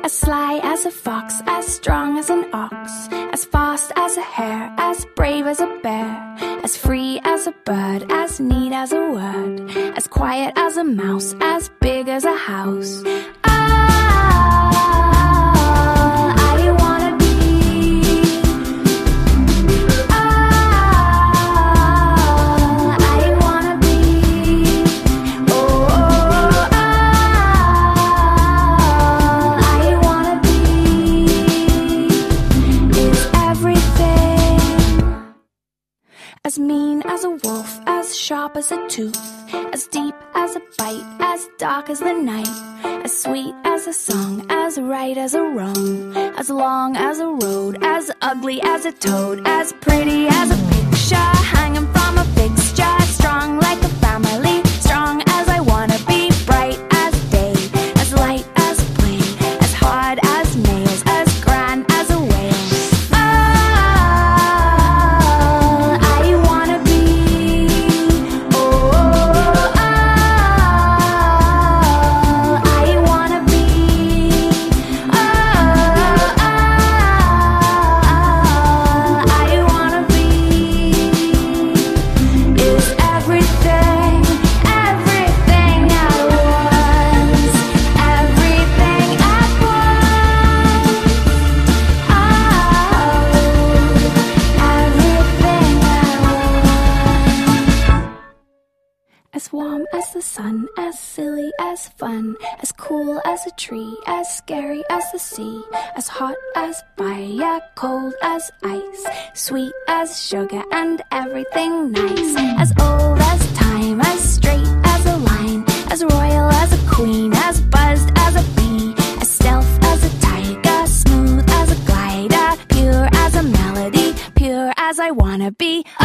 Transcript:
As sly as a fox, as strong as an ox, as fast as a hare, as brave as a bear, as free as a bird, as neat as a word, as quiet as a mouse, as big as a house. I wanna be. I wanna be. I wanna be. Is everything. As mean as a wolf, as sharp as a tooth, as deep as a bite, as dark as the night, as sweet as a song, as right as a wrong, as long as a road, as ugly as a toad, as pretty as a picture hanging from a fixture, strong like a family, strong as I wanna be, bright as day, as light as a plane, as hard as nails, as grand as a whale. I wanna be. I wanna be. I wanna be. Is everything, everything at once, everything at once. Everything at once. As warm as the sun, as silly as fun, as cool as a tree, as scary as the sea, as hot as fire, cold as ice, sweet as sugar and everything nice, as old as time, as straight as a line, as royal as a queen, as buzzed as a bee, as stealth as a tiger, smooth as a glider, pure as a melody, pure as I wanna be.